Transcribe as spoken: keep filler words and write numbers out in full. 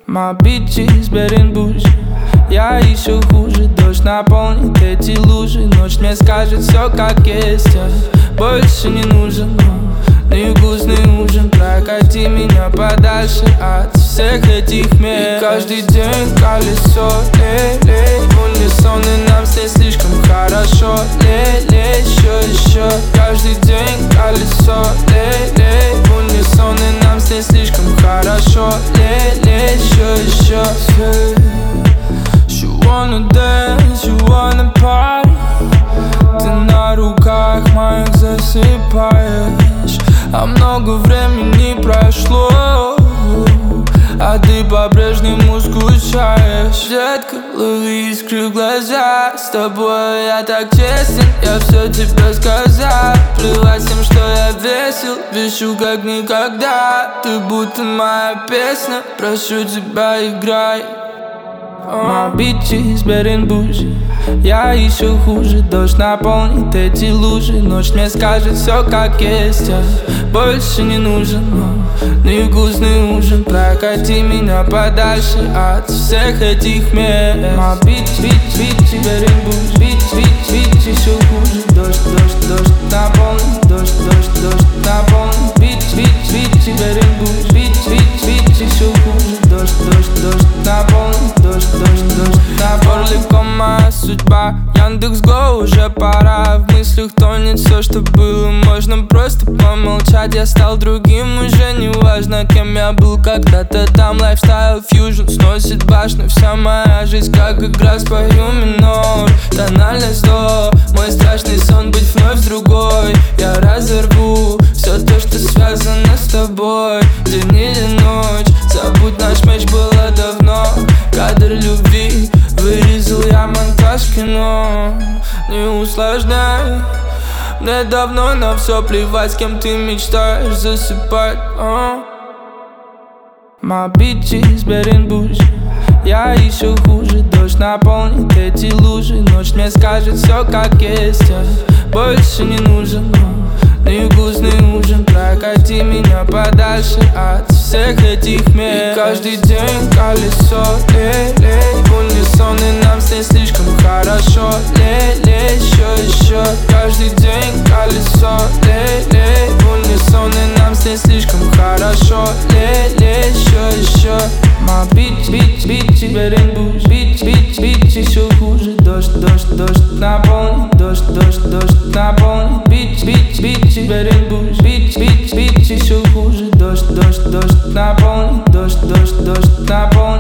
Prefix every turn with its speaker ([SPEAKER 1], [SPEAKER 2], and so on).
[SPEAKER 1] My bitches bad and bougie. Я еще хуже, дождь наполнит эти лужи. Ночь мне скажет все как есть, я больше не нужен. Невкусный ужин, прокати меня подальше от всех этих мест. И каждый день колесо, лей-лей, в унисон, и нам с ней слишком хорошо. Лей-лей, еще, еще. Каждый день колесо, лей-лей, в унисон, и нам с ней слишком хорошо. Лей-лей, еще, еще. You wanna dance, you wanna party. Ты на руках моих засыпаешь, а много времени прошло, а ты по-прежнему скучаешь. Детка, лови искры в глаза. С тобой я так честен, я все тебе сказал. Плевать всем, что я весел, вешу как никогда. Ты будто моя песня, прошу тебя, играй. My bitches bad and bougie. Я еще хуже, дождь наполнит эти лужи. Ночь мне скажет все как есть, я больше не нужен. Невкусный ужин, прокати меня подальше от всех этих мест. My bitch, bitch, bitch, bad and bougie. Bitch, bitch, bitch, еще хуже. Дождь, дождь, дождь наполнит, дождь, дождь, дождь наполнит. Bitch, bitch, bitch, bad and bougie. Bitch, bitch, bitch, еще хуже. Дождь, дождь, дождь наполнит, дождь, дождь, дождь. На горле моя судьба, Яндекс.Го, уже пора. В мыслях тонет все, что было. Можно просто помолчать. Я стал другим, уже не важно, кем я был когда-то там. Лайфстайл фьюжн сносит башню. Вся моя жизнь как игра, спою минор. Тональность до, мой страшный сон быть вновь с другой. Я разорву все то, что связано с тобой. День или ночь, забудь, наш матч было давно. Кадр любви вырезал я, монтаж кино. Не усложняй, мне давно на все плевать, с кем ты мечтаешь засыпать. uh. My bitches bad and bougie. Я еще хуже, дождь наполнит эти лужи. Ночь мне скажет все как есть, я больше не нужен. Невкусный ужин, прокати меня подальше от всех этих мест. И каждый день колесо, лей-лей, в унисон, и нам с ней слишком хорошо. Лей-лей, еще, еще. Каждый день колесо, лей-лей, в унисон, и нам с ней слишком хорошо. Лей-лей, еще, еще. My bitch, bitch, bitch, bad and bougie. Bitch, bitch, bitch, еще хуже. Дождь, дождь, дождь наполнит, дождь, дождь, дождь наполнит. Bitch, bitch, bitch, bad and bougie. Bitch, bitch, bitch, еще хуже. Дождь, дождь, дождь наполнит, дождь, дождь, дождь наполнит.